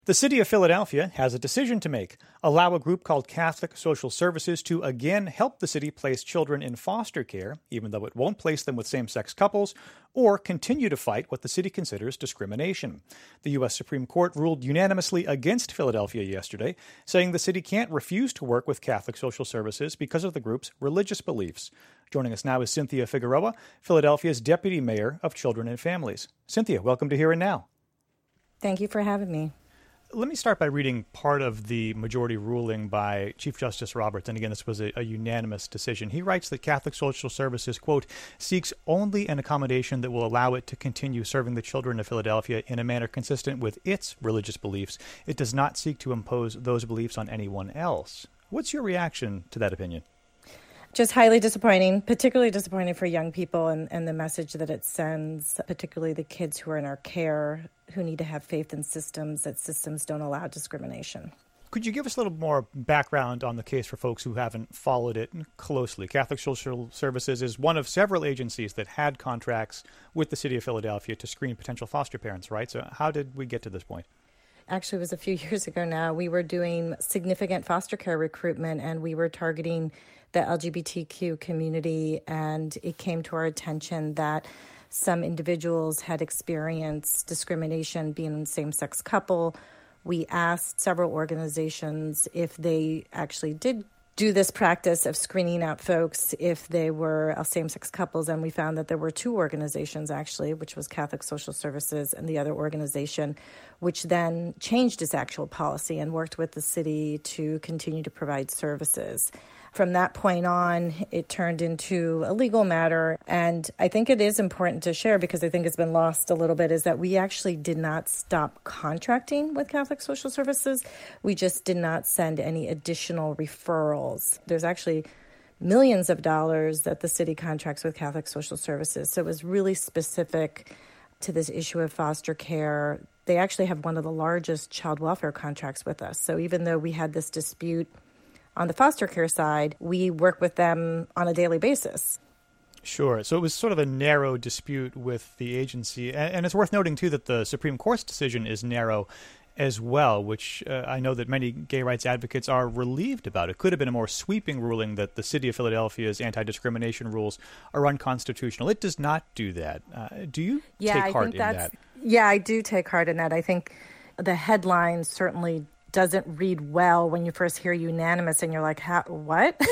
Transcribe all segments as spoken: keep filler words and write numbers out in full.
The city of Philadelphia has a decision to make. Allow a group called Catholic Social Services to again help the city place children in foster care, even though it won't place them with same-sex couples, or continue to fight what the city considers discrimination. The U S Supreme Court ruled unanimously against Philadelphia yesterday, saying the city can't refuse to work with Catholic Social Services because of the group's religious beliefs. Joining us now is Cynthia Figueroa, Philadelphia's Deputy Mayor of Children and Families. Cynthia, welcome to Here and Now. Thank you for having me. Let me start by reading part of the majority ruling by Chief Justice Roberts. And again, this was a, a unanimous decision. He writes that Catholic Social Services, quote, seeks only an accommodation that will allow it to continue serving the children of Philadelphia in a manner consistent with its religious beliefs. It does not seek to impose those beliefs on anyone else. What's your reaction to that opinion? Just highly disappointing, particularly disappointing for young people and, and the message that it sends, particularly the kids who are in our care, who need to have faith in systems, that systems don't allow discrimination. Could you give us a little more background on the case for folks who haven't followed it closely? Catholic Social Services is one of several agencies that had contracts with the city of Philadelphia to screen potential foster parents, right? So how did we get to this point? Actually, it was a few years ago now. We were doing significant foster care recruitment, and we were targeting the L G B T Q community, and it came to our attention that some individuals had experienced discrimination being a same-sex couple. We asked several organizations if they actually did do this practice of screening out folks if they were same-sex couples, and we found that there were two organizations, actually, which was Catholic Social Services and the other organization, which then changed its actual policy and worked with the city to continue to provide services. From that point on, it turned into a legal matter. And I think it is important to share, because I think it's been lost a little bit, is that we actually did not stop contracting with Catholic Social Services. We just did not send any additional referrals. There's actually millions of dollars that the city contracts with Catholic Social Services. So it was really specific to this issue of foster care. They actually have one of the largest child welfare contracts with us. So even though we had this dispute on the foster care side, we work with them on a daily basis. Sure. So it was sort of a narrow dispute with the agency. And it's worth noting, too, that the Supreme Court's decision is narrow as well, which uh, I know that many gay rights advocates are relieved about. It could have been a more sweeping ruling that the city of Philadelphia's anti-discrimination rules are unconstitutional. It does not do that. Uh, do you yeah, take I heart think in that's, that? Yeah, I do take heart in that. I think the headline certainly doesn't read well when you first hear unanimous and you're like, How, what?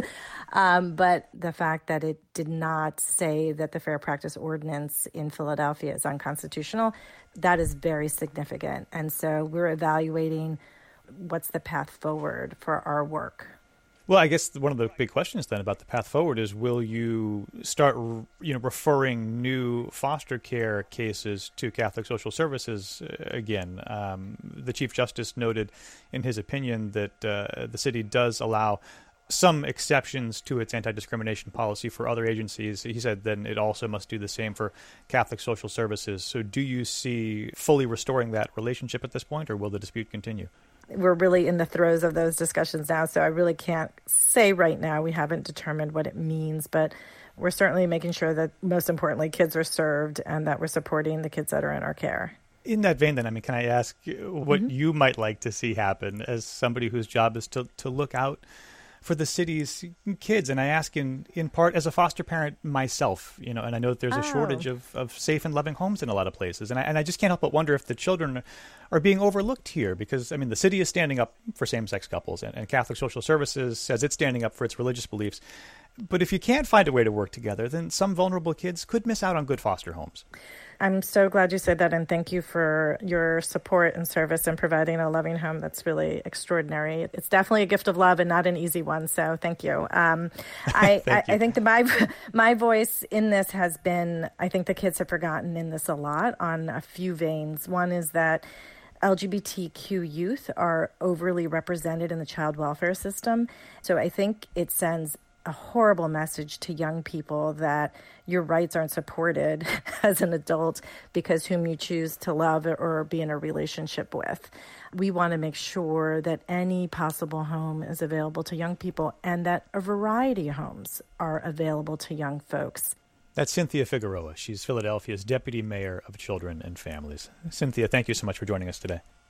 um, but the fact that it did not say that the Fair Practice Ordinance in Philadelphia is unconstitutional, that is very significant. And so we're evaluating what's the path forward for our work. Well, I guess one of the big questions then about the path forward is, will you start, you know, referring new foster care cases to Catholic Social Services again? Um, the Chief Justice noted in his opinion that uh, the city does allow some exceptions to its anti-discrimination policy for other agencies. He said then it also must do the same for Catholic Social Services. So do you see fully restoring that relationship at this point, or will the dispute continue? We're really in the throes of those discussions now, so I really can't say right now. We haven't determined what it means, but we're certainly making sure that, most importantly, kids are served and that we're supporting the kids that are in our care. In that vein, then, I mean, can I ask what mm-hmm. you might like to see happen as somebody whose job is to, to look out for the city's kids? And I ask in, in part as a foster parent myself, you know, and I know that there's a oh. shortage of, of safe and loving homes in a lot of places. And I, and I just can't help but wonder if the children are being overlooked here, because, I mean, the city is standing up for same-sex couples, and, and Catholic Social Services says it's standing up for its religious beliefs. But if you can't find a way to work together, then some vulnerable kids could miss out on good foster homes. I'm so glad you said that, and thank you for your support and service in providing a loving home. That's really extraordinary. It's definitely a gift of love and not an easy one, so thank you. Um, I, thank I, you. I think that my, my voice in this has been, I think the kids have forgotten in this a lot on a few veins. One is that L G B T Q youth are overly represented in the child welfare system, so I think it sends a horrible message to young people that your rights aren't supported as an adult because whom you choose to love or be in a relationship with. We want to make sure that any possible home is available to young people and that a variety of homes are available to young folks. That's Cynthia Figueroa. She's Philadelphia's Deputy Mayor of Children and Families. Cynthia, thank you so much for joining us today.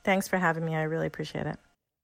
Thanks for having me. I really appreciate it.